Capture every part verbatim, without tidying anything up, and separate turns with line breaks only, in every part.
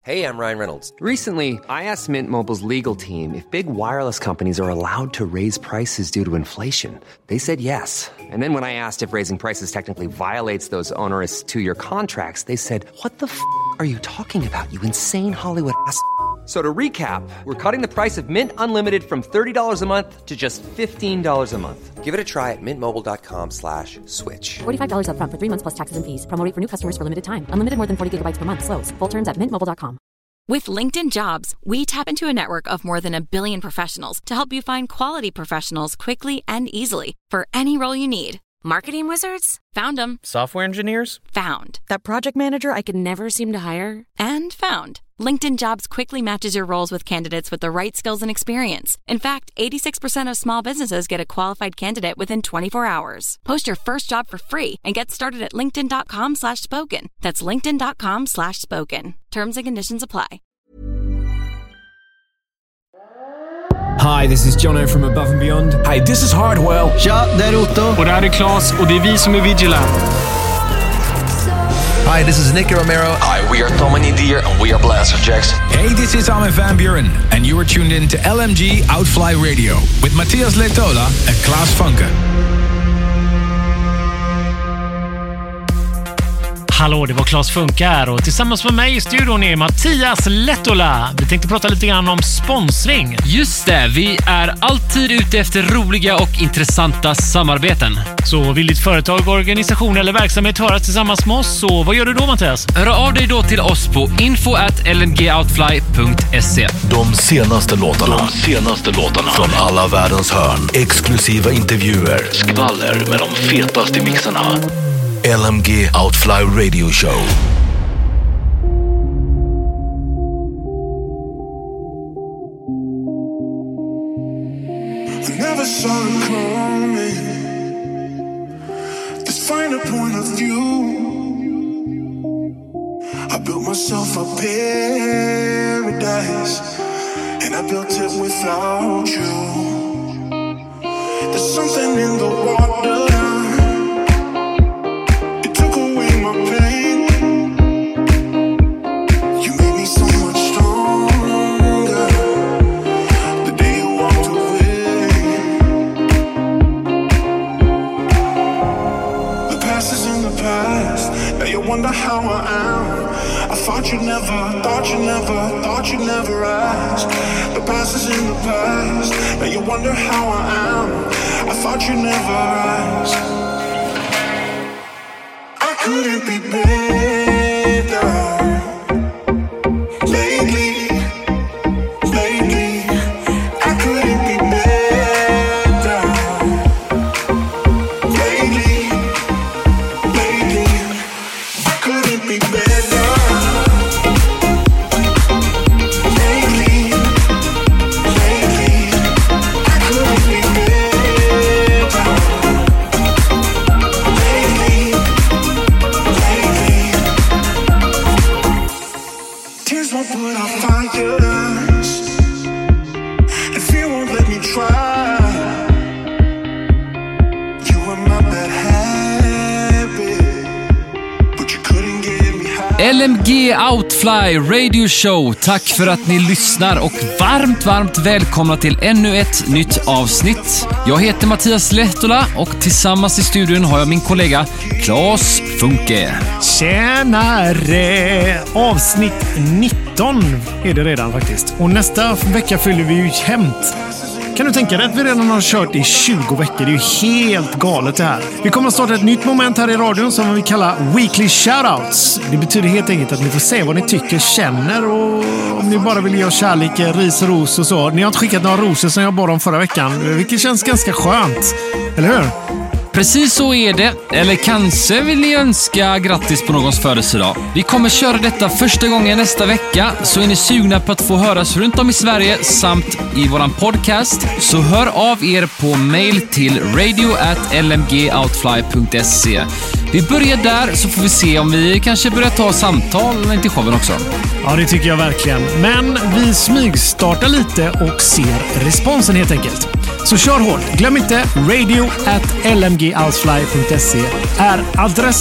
Hey, I'm Ryan Reynolds.
Recently, I asked Mint Mobile's legal team if big wireless companies are allowed to raise prices due to inflation. They said yes. And then when I asked if raising prices technically violates those onerous two-year contracts, they said, "What the f*** are you talking about, you insane Hollywood ass?" So to recap, we're cutting the price of Mint Unlimited from thirty dollars a month to just fifteen dollars a month.
Give it a try at mintmobile.com slash switch.
forty-five dollars up front for three months plus taxes and fees. Promo rate for new customers for limited time. Unlimited more than forty gigabytes per month. Slows full terms at mint mobile dot com.
With LinkedIn Jobs, we tap into a network of more than a billion professionals to help you find quality professionals quickly and easily for any role you need. Marketing wizards? Found them.
Software engineers?
Found.
That project manager I could never seem to hire?
And found. LinkedIn Jobs quickly matches your roles with candidates with the right skills and experience. In fact, eighty-six percent of small businesses get a qualified candidate within twenty-four hours. Post your first job for free and get started at linkedin.com slash spoken. That's linkedin.com slash spoken. Terms and conditions apply.
Hi, this is Jono from Above and Beyond.
Hi, this is Hardwell.
Tja, det är Otto.
Och det här är Claes och det är vi som är Vigilant.
Hi, this is Nicky Romero.
Hi, we are Tom and Nadir and we are Blasterjaxx.
Hey, this is Armin van Buuren and you are tuned in to L M G Outfly Radio with Matthias Letola and Klaas Funke.
Hallå, det var Klaas Funke här och tillsammans med mig i studion är Mattias Letola. Vi tänkte prata lite grann om sponsring.
Just det, vi är alltid ute efter roliga och intressanta samarbeten.
Så vill ditt företag, organisation eller verksamhet höras tillsammans med oss, så vad gör du då, Mattias?
Hör av dig då till oss på info at l m g outfly punkt se.
De senaste låtarna, de senaste låtarna från alla världens hörn. Exklusiva intervjuer, skvaller med de fetaste mixarna. L M G Outfly Radio Show.
I never saw it coming. This finer point of view. I built myself a paradise, and I built it without you. There's something in the water. Wonder how I am. I thought you'd never, thought you never, thought you'd never ask. The past is in the past. Now you wonder how I am. I thought you'd never ask. I couldn't be better. Lately, lately, I couldn't be better. Lately, lately, I couldn't be better. Lately, lately, I couldn't be better. Lately, lately, tears won't put out fires, and fear won't let me try. You were my bad habit, but you couldn't get me high.
L M G Outfly Radio Show. Tack för att ni lyssnar och varmt, varmt välkomna till ännu ett nytt avsnitt. Jag heter Mattias Letola och tillsammans i studion har jag min kollega Klaas Funke.
Tjänare! Avsnitt nitton är det redan faktiskt. Och nästa vecka fyller vi ju jämnt. Kan du tänka dig att vi redan har kört i tjugo veckor? Det är ju helt galet det här. Vi kommer att starta ett nytt moment här i radion som vi kallar Weekly Shoutouts. Det betyder helt enkelt att ni får se vad ni tycker, känner och om ni bara vill ge oss kärlek, ris och ros och så. Ni har inte skickat några rosor som jag bad om förra veckan, vilket känns ganska skönt. Eller hur?
Precis så är det. Eller kanske vill ni önska grattis på någons födelsedag. Vi kommer köra detta första gången nästa vecka, så är ni sugna på att få höras runt om i Sverige samt i våran podcast, så hör av er på mail till radio at l m g outfly punkt se. Vi börjar där, så får vi se om vi kanske börjar ta samtal till showen också.
Ja, det tycker jag verkligen. Men vi smygstartar lite och ser responsen helt enkelt. Så kör hårt. Glöm inte radio at l m g outfly punkt se är adressen.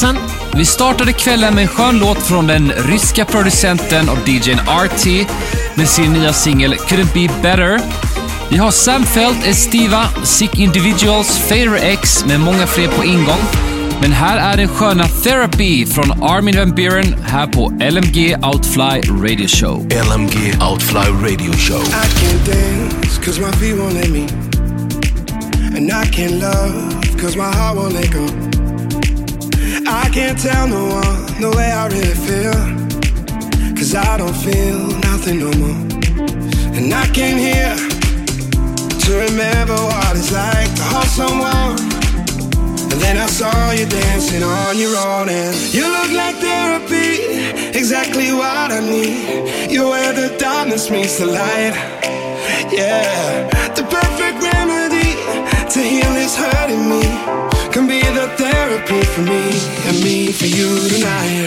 Vi startade kvällen med en skön låt från den ryska producenten och D J:n R T med sin nya singel Couldn't Be Better. Vi har Sam Felt, Estiva, Sick Individuals, Fader X med många fler på ingång. Men här är den sköna Therapy från Armin van Buuren här på L M G Outfly Radio Show.
L M G Outfly Radio Show.
I can't dance cause my feet won't let me. And I can't love cause my heart won't let go. I can't tell no one the way I really feel, cause I don't feel nothing no more. And I came here to remember what it's like to hold someone. And then I saw you dancing on your own, and you look like therapy, exactly what I need. You're where the darkness meets the light. Yeah, the perfect remedy to heal this hurting me. Can be the therapy for me and me for you tonight.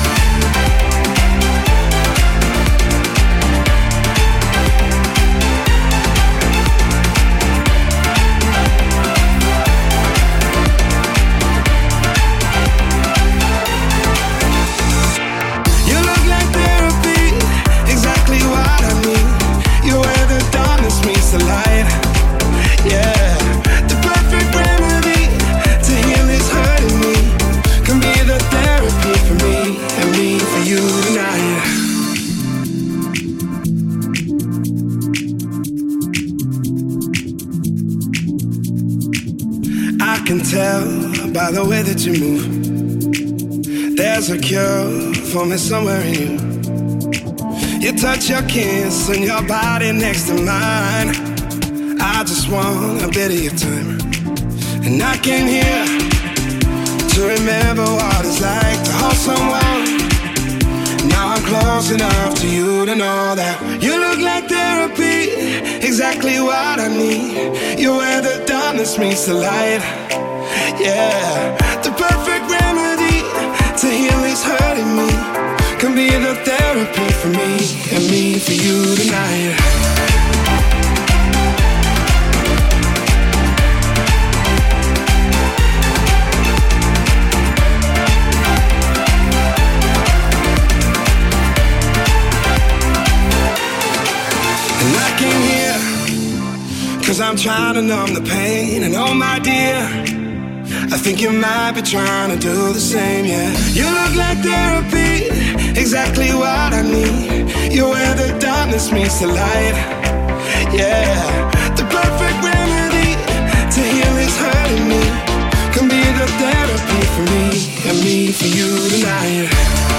By the way that you move, there's a cure for me somewhere in you. You touch your kiss and your body next to mine. I just want a bit of your time. And I came here to remember what it's like to hold someone. Now I'm close enough to you to know that you look like therapy, exactly what I need. You're where the darkness meets the light. Yeah, the perfect remedy to heal this hurting me. Can be the therapy for me and me for you tonight. And I came here cause I'm trying to numb the pain. And oh my dear, I think you might be trying to do the same, yeah. You look like therapy, exactly what I need. You're where the darkness meets the light. Yeah, the perfect remedy to heal this hurting me. Can be the therapy for me and me for you tonight.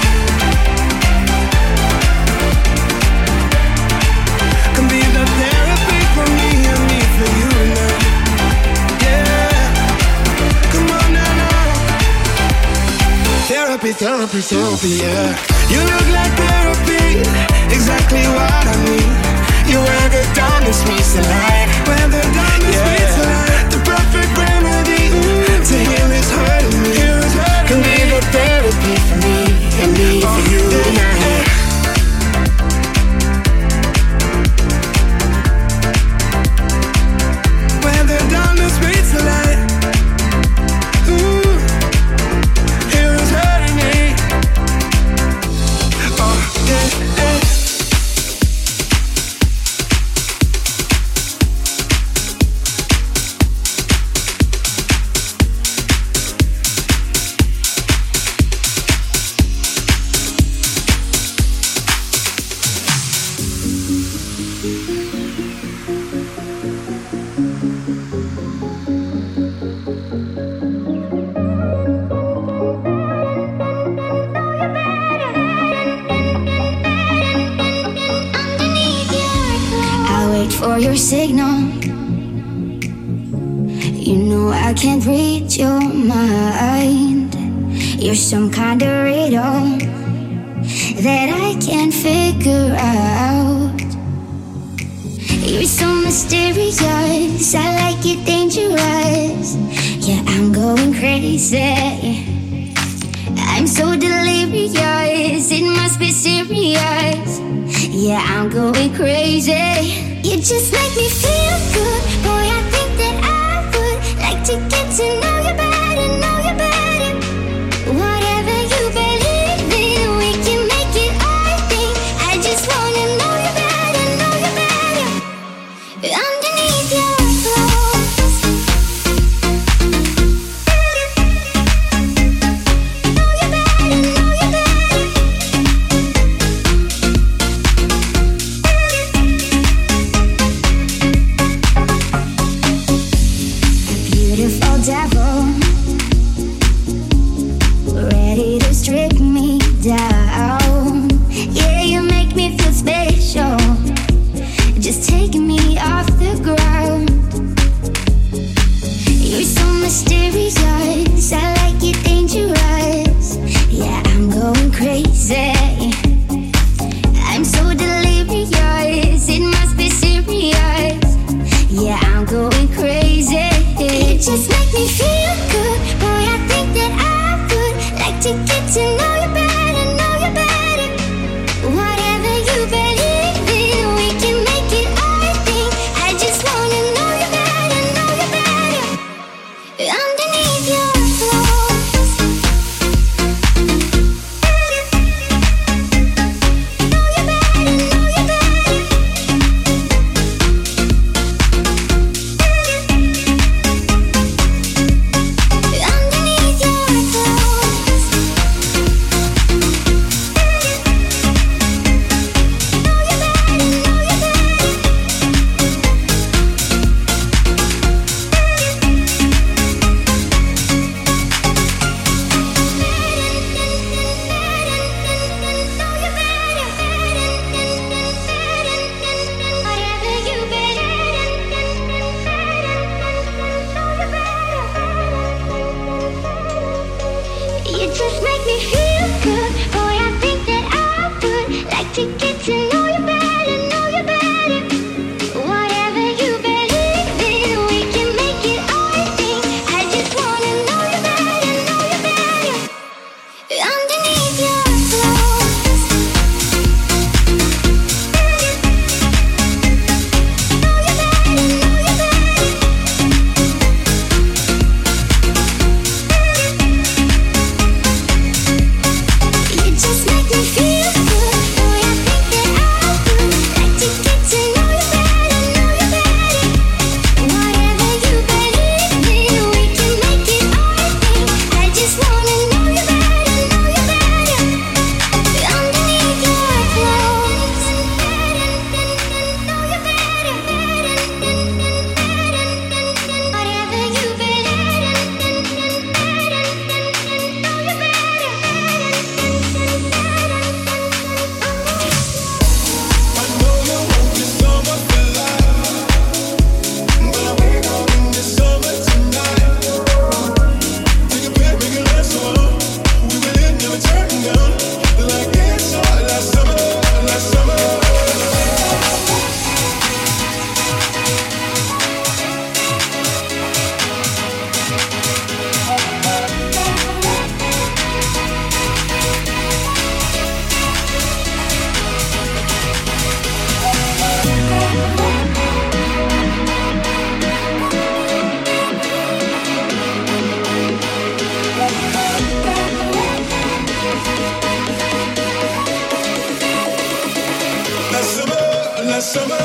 Can be the therapy for me and me for you tonight. Therapy, therapy, therapy, yeah. You look like therapy, exactly what I need. You're where the darkness meets the light. Where the darkness yeah. meets the light. The perfect remedy mm. to heal this hurting me. Can be the therapy for me and me oh, for you tonight. Where the darkness meets the light.
For your signal, you know I can't read your mind. You're some kind of riddle that I can't figure out. You're so mysterious, I like it dangerous. Yeah, I'm going crazy. I'm so delirious, it must be serious. Yeah, I'm going crazy. You just make me feel good. Boy, I think that I would like to get to know you better, know you better. Whatever just make me feel good. Boy, I think that I would like to get to know you better, know you better. Whatever you believe in, we can make it our thing. I just wanna know you better, know you better. Underneath your clothes, know you better, know you better. Underneath your clothes, know you better, know you better. You just make me feel good. Boy, I think that I would like to get to know you better, know you better. Whatever you believe in, we can make it our thing. I just wanna know you better, know you better. Underneath your clothes, know you better, know you better. You just make me feel good. Boy, I think that I would like to get to know you better, know you better. Whatever you believe in, we can make it our thing. I just wanna know you better, know you better. Underneath your clothes, know you better. Whatever you believe in, know you better.
Last summer, last summer.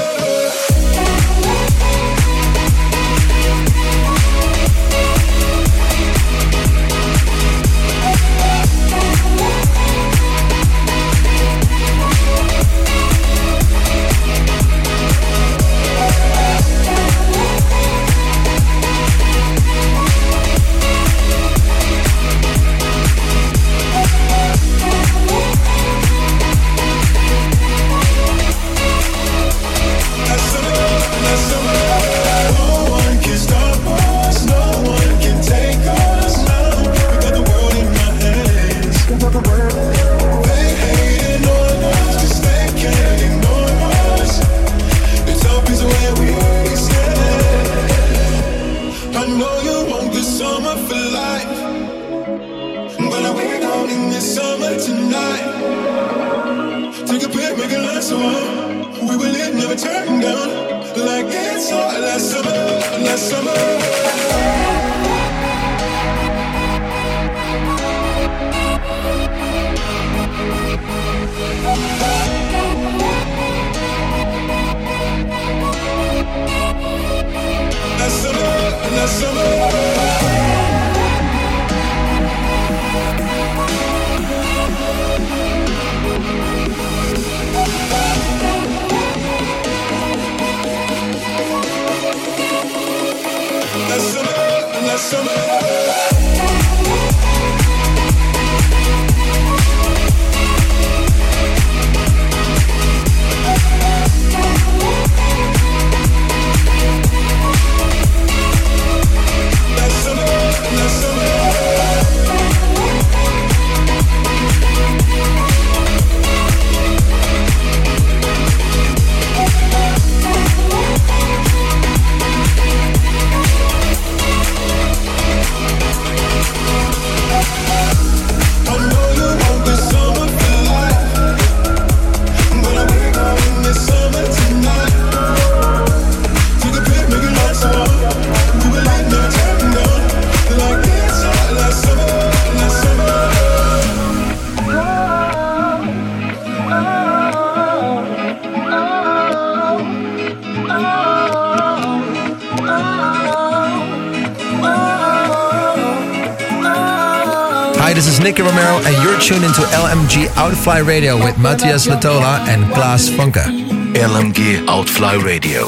I know you want this summer for life, but we're going in this summer tonight. Take a pic, make it last so long. We will live, never turn down. Like it's all last summer, last summer. Last summer, last summer. Last summer, last summer.
Hi, this is Nicky Romero, and you're tuned into L M G Outfly Radio with Matthias Latola and Klaas Funke.
L M G Outfly Radio.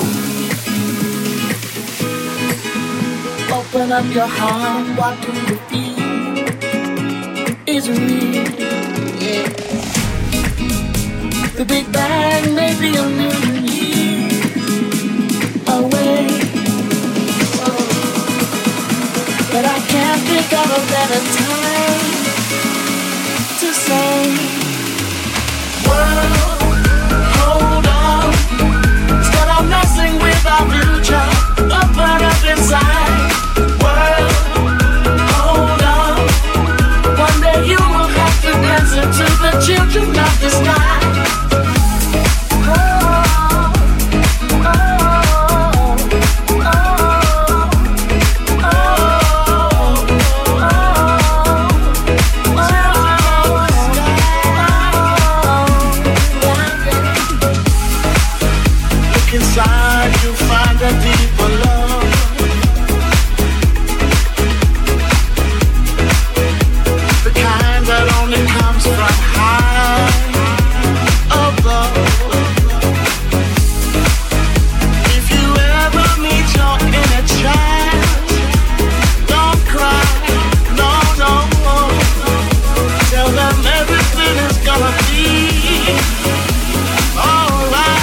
Open up your heart, what do you feel? Is real, yeah. The Big Bang may be a million years away, oh. But I can't think of a better time to say, world, hold on. Instead of messing with our future, open up inside. World, hold on. One day you will have to answer to the children of the sky. Inside you find a deeper love, the kind that only comes from high above. If you ever meet your inner child, don't cry, no, no. Tell them everything is gonna be alright.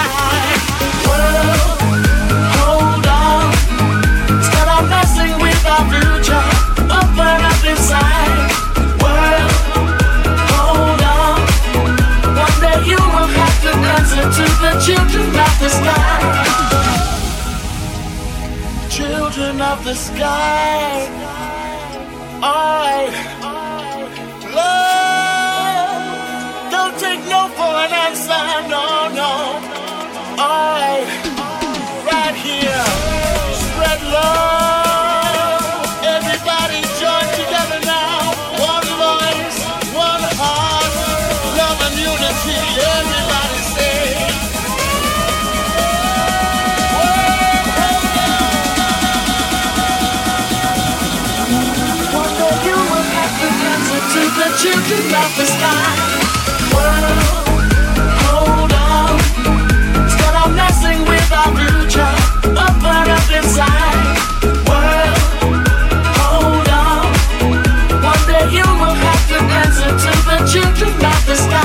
Future, open up inside. World, hold on. One day you will have to answer to the children of the sky. Children of the sky. Alright. Love, don't take no for an answer. No, no. Alright. Right here. Spread love. Everybody say, one day you will have to answer to the children of the sky. World, hold on. Instead of messing with our future, open up inside. World, hold on. One day you will have to answer to the children of the sky.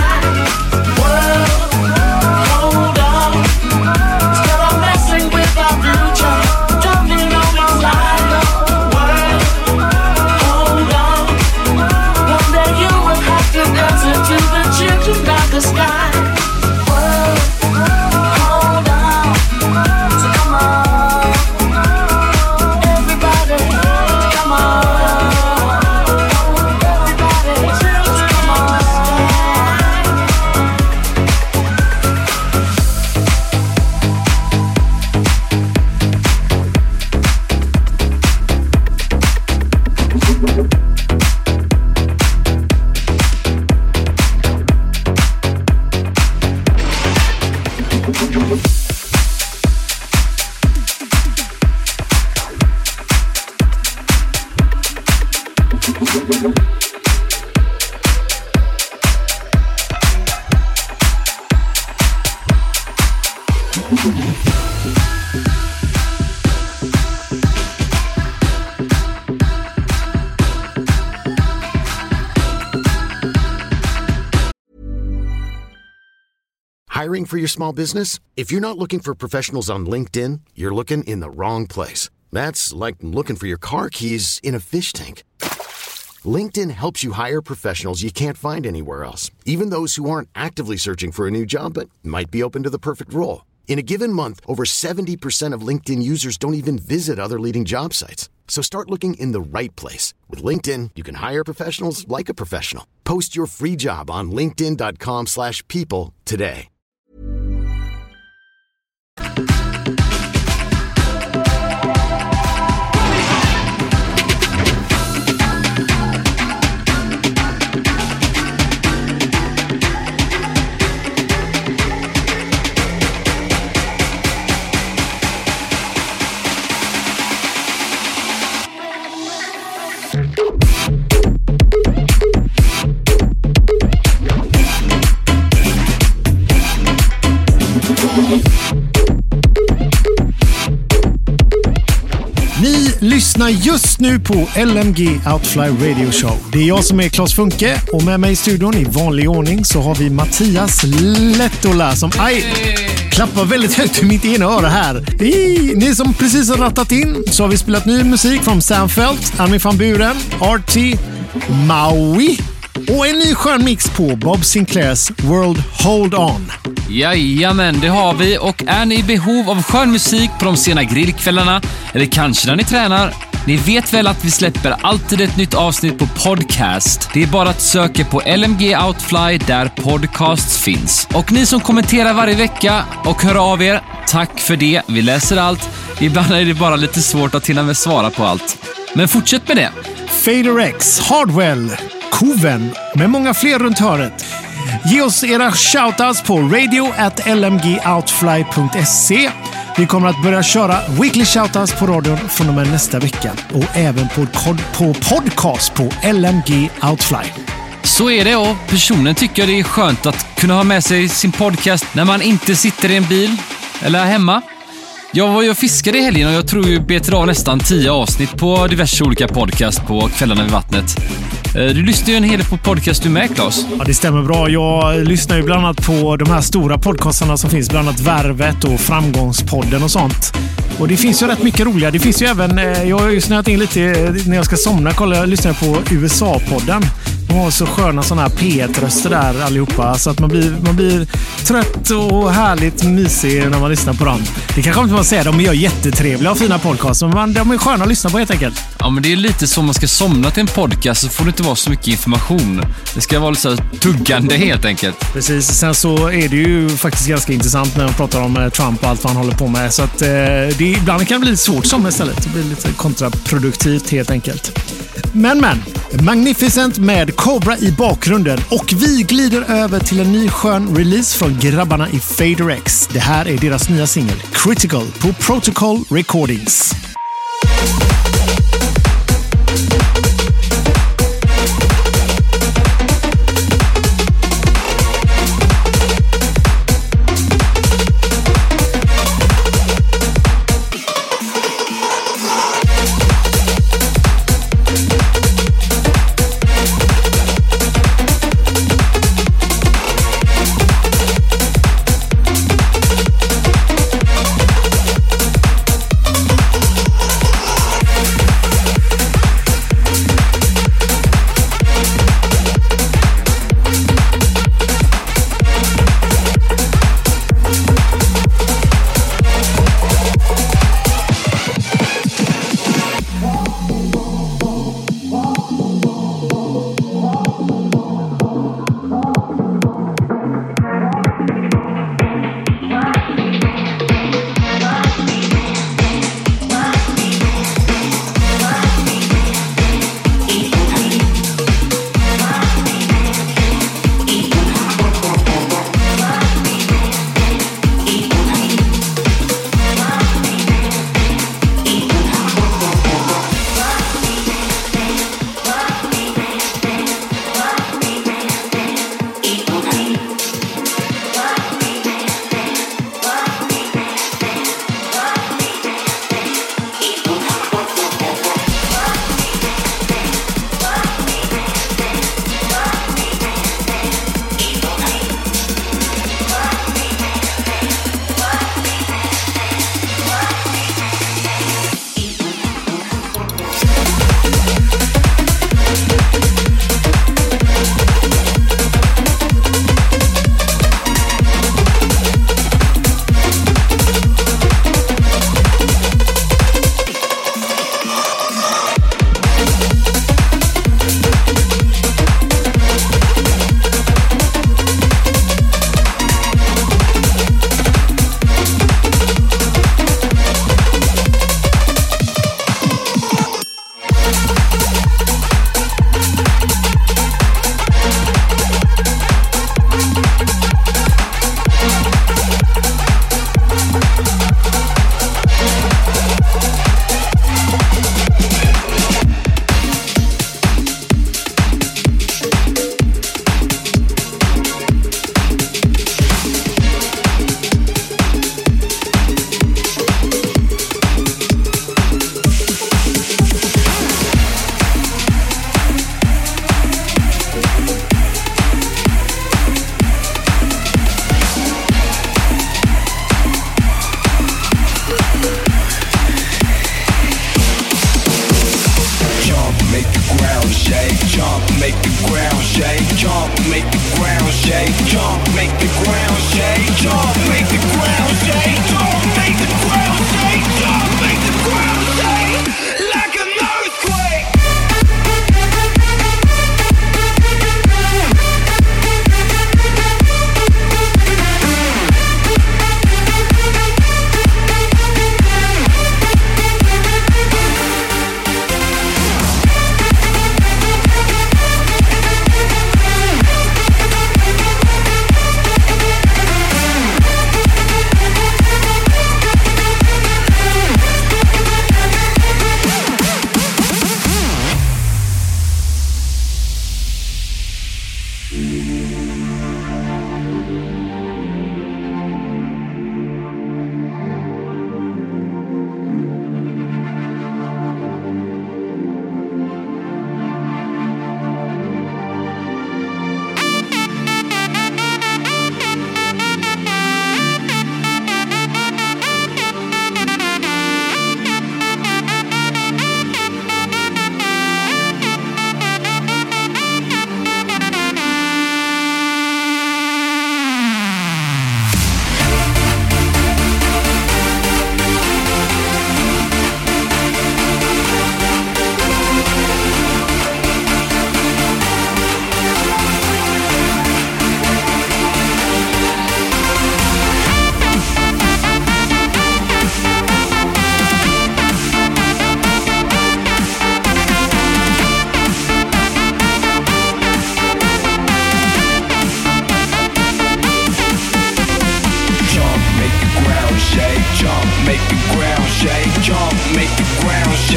The sky. World, hold on. So come on, everybody, come on, everybody, come on.
Hiring for your small business? If you're not looking for professionals on LinkedIn, you're looking in the wrong place. That's like looking for your car keys in a fish tank. LinkedIn helps you hire professionals you can't find anywhere else, even those who aren't actively searching for a new job but might be open to the perfect role. In a given month, over seventy percent of LinkedIn users don't even visit other leading job sites. So start looking in the right place. With LinkedIn, you can hire professionals like a professional. Post your free job on linkedin.com slash people today.
Ni lyssnar just nu på L M G Outfly Radio Show. Det är jag som är Claes Funke och med mig i studion i vanlig ordning så har vi Mattias Lehtola som aj, klappar väldigt högt i mitt ena öra här. I, ni som precis har rattat in så har vi spelat ny musik från Sam Feldt, Armin van Buuren, R T, Maui och en ny skön mix på Bob Sinclairs World Hold On.
Jajamän, det har vi. Och är ni i behov av skön musik på de sena grillkvällarna eller kanske när ni tränar, ni vet väl att vi släpper alltid ett nytt avsnitt på podcast. Det är bara att söka på L M G Outfly där podcasts finns. Och ni som kommenterar varje vecka och hör av er, tack för det. Vi läser allt. Ibland är det bara lite svårt att hinna med svara på allt. Men fortsätt med det.
Fader X, Hardwell, Koven med många fler runt hörnet. Ge oss era shoutouts på radio at l m g outfly punkt se. Vi kommer att börja köra weekly shoutouts på radion från och med nästa vecka. Och även på, på podcast på L M G Outfly.
Så är det, och personen tycker det är skönt att kunna ha med sig sin podcast när man inte sitter i en bil eller hemma. Jag var ju och fiskade i helgen och jag tror ju betar av nästan tio avsnitt på diverse olika podcast på kvällarna vid vattnet. Du lyssnar ju en hel del på podcast du med, Claes.
Ja, det stämmer bra. Jag lyssnar ju bland annat på de här stora podcastarna som finns, bland annat Värvet och Framgångspodden och sånt. Och det finns ju rätt mycket roliga. Det finns ju även, jag har ju snöat in lite när jag ska somna, kolla, jag lyssnar på U S A-podden. De har så sköna sådana här P ett-röster där allihopa, så att man blir, man blir trött och härligt mysig när man lyssnar på dem. Det kanske inte man säger, de gör jättetrevliga och fina podcasts, men de är sköna att lyssna på helt enkelt.
Ja, men det är lite som man ska somna till en podcast så får det inte vara så mycket information. Det ska vara lite så tuggande helt enkelt.
Precis, sen så är det ju faktiskt ganska intressant när man pratar om Trump och allt vad han håller på med, så att eh, det ibland kan bli lite svårt som istället. Det blir lite kontraproduktivt helt enkelt. Men men, Magnificent med Cobra i bakgrunden och vi glider över till en ny skön release från grabbarna i Fader X. Det här är deras nya singel Critical på Protocol Recordings.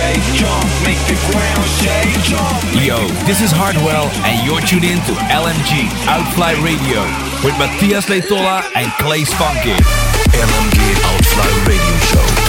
shake, jump, make the ground shake, jump.
Yo, this is Hardwell, and you're tuned in to L M G Outfly Radio with Matthias Leitola and Clay Spunky.
L M G Outfly Radio Show.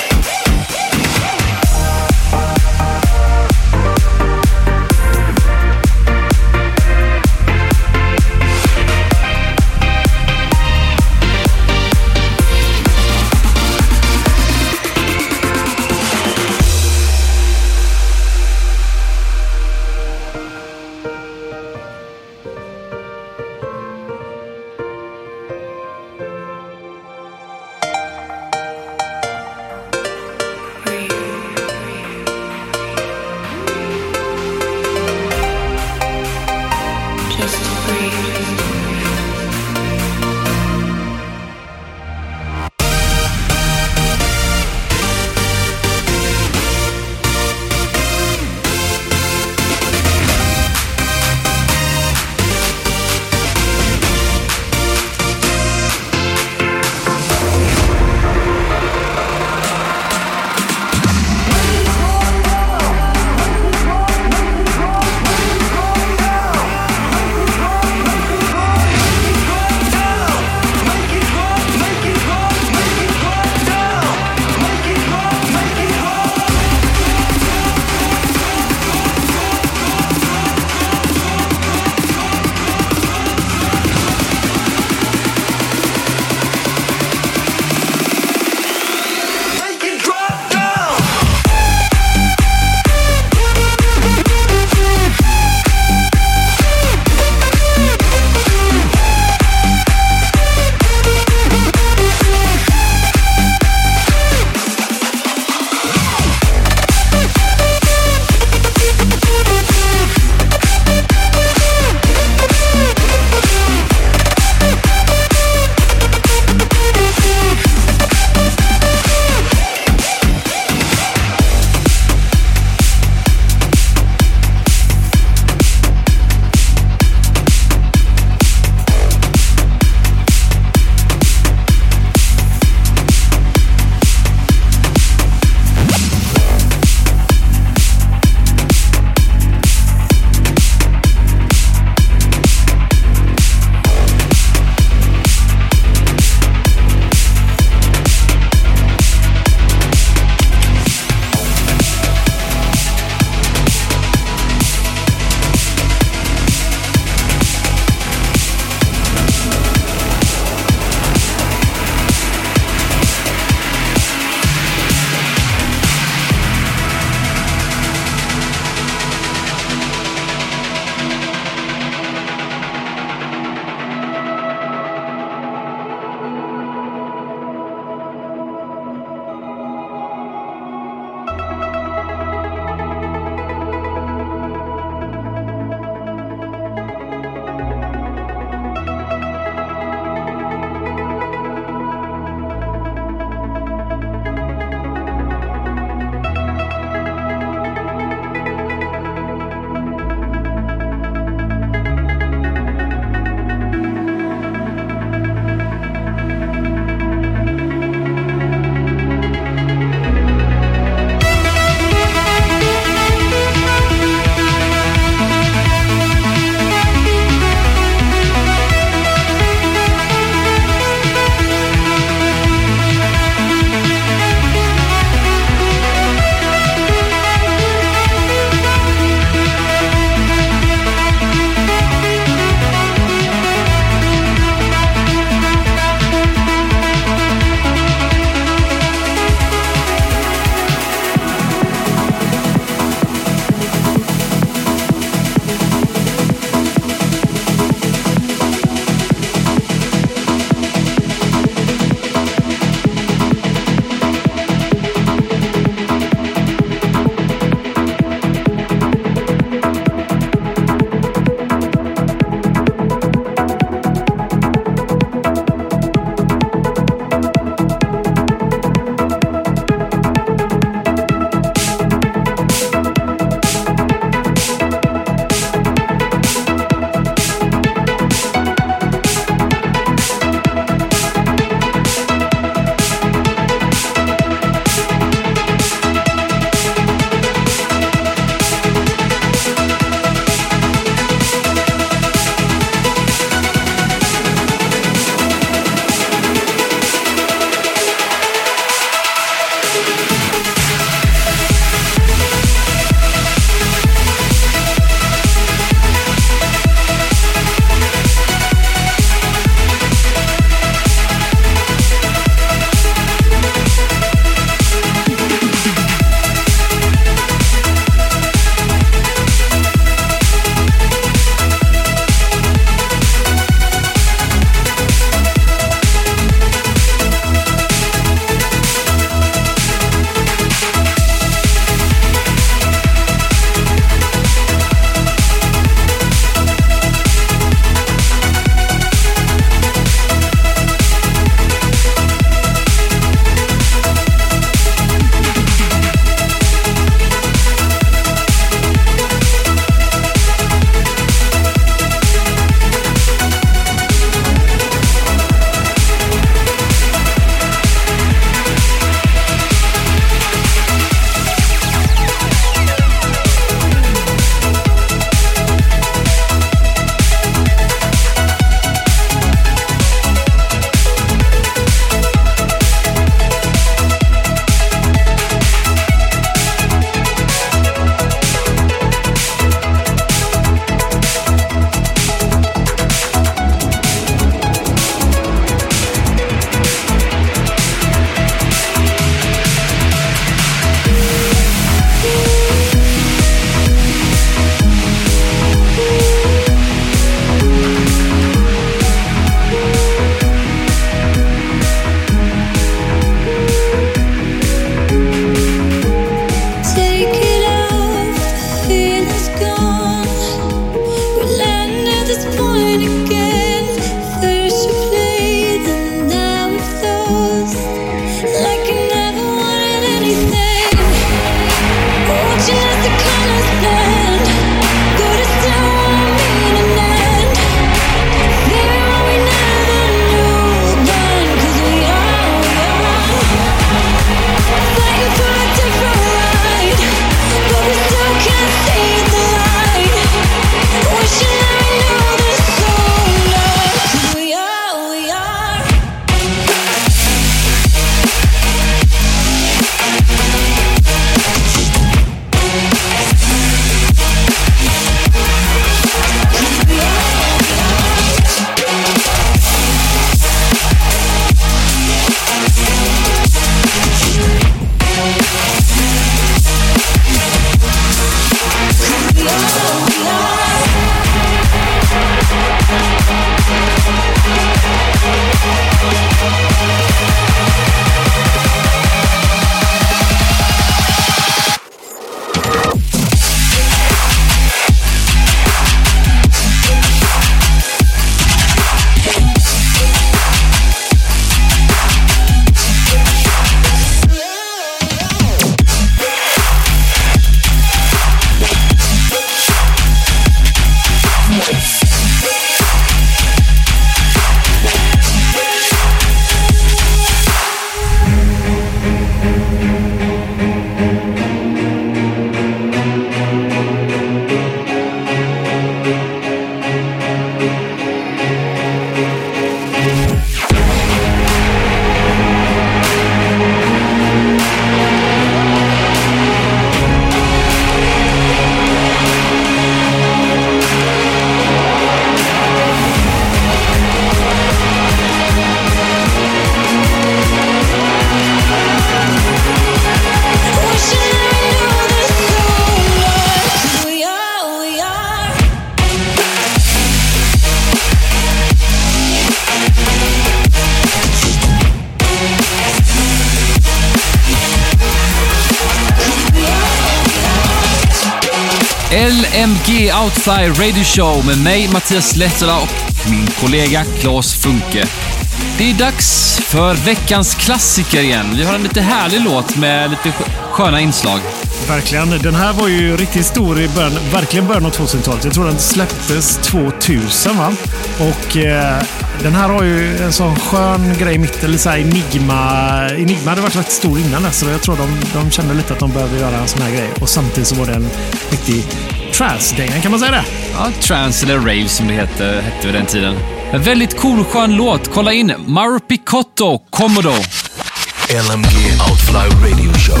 L M G Outfly Radio Show med mig, Mattias Lehtola, och min kollega Claes Funke. Det är dags för veckans klassiker igen. Vi har en lite härlig låt med lite sköna inslag.
Verkligen. Den här var ju riktigt stor i början, verkligen början av tvåtusentalet. Jag tror den släpptes tvåtusen, va? Och eh, den här har ju en sån skön grej i mitten, lite så här Enigma. Enigma hade varit rätt stor innan det, så jag tror de, de kände lite att de behövde göra en sån här grej. Och samtidigt så var det en riktig trance-dängan, kan man säga det?
Ja, trance eller rave som det hette, hette vid den tiden. En väldigt cool, skön låt. Kolla in Mauro Picotto, Komodo.
L M G Outfly Radio Show.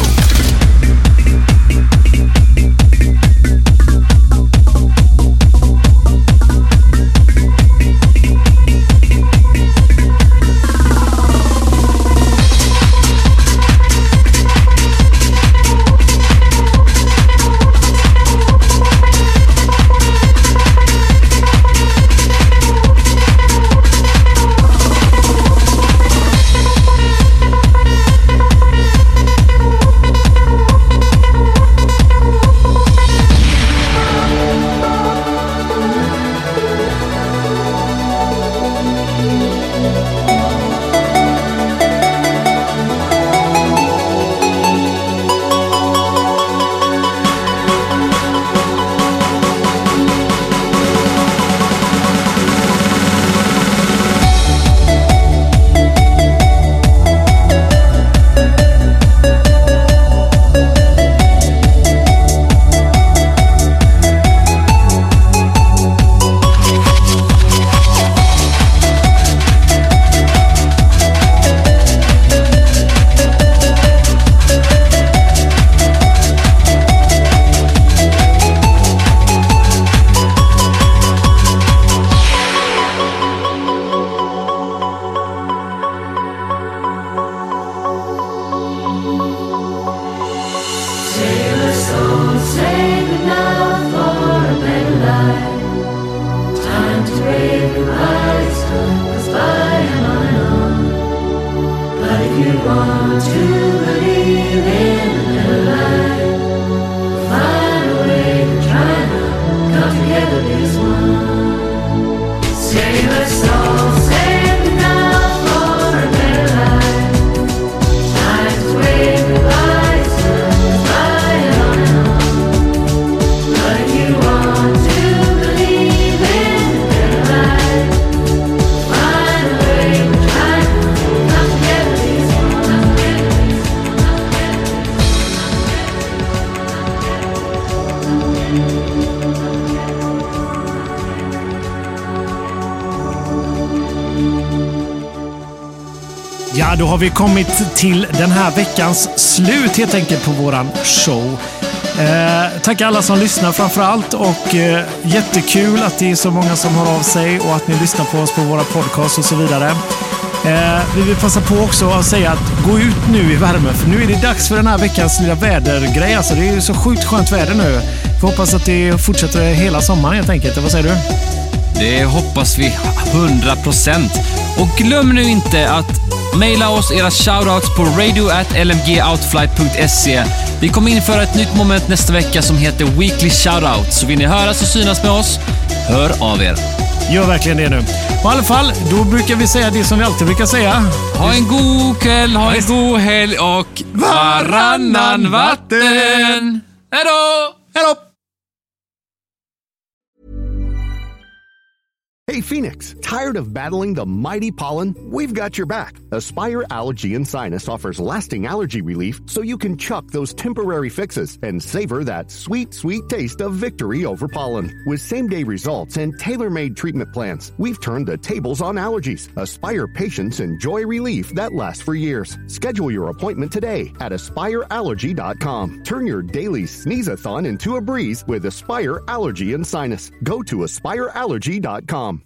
Ja, då har vi kommit till den här veckans slut helt enkelt på våran show. Eh, tack alla som lyssnar framför allt, och eh, jättekul att det är så många som hör av sig och att ni lyssnar på oss på våra podcasts och så vidare. Eh, vi vill passa på också att säga att gå ut nu i värme, för nu är det dags för den här veckans lilla vädergrej. Alltså, det är ju så sjukt skönt väder nu. Vi hoppas att det fortsätter hela sommaren helt enkelt. Vad säger du?
Det hoppas vi hundra procent. Och glöm nu inte att maila oss era shoutouts på radio at l m g outfly punkt se. Vi kommer införa ett nytt moment nästa vecka som heter Weekly Shoutout. Så vill ni höras och synas med oss, hör av er.
Gör verkligen det nu. Och i alla fall, då brukar vi säga det som vi alltid brukar säga.
Ha en god kväll, ha en god helg och varannan vatten. Hej då!
Hej då!
Hey Phoenix, tired of battling the mighty pollen? We've got your back. Aspire Allergy and Sinus offers lasting allergy relief so you can chuck those temporary fixes and savor that sweet, sweet taste of victory over pollen. With same-day results and tailor-made treatment plans, we've turned the tables on allergies. Aspire patients enjoy relief that lasts for years. Schedule your appointment today at aspire allergy dot com. Turn your daily sneeze-a-thon into a breeze with Aspire Allergy and Sinus. Go to aspire allergy dot com.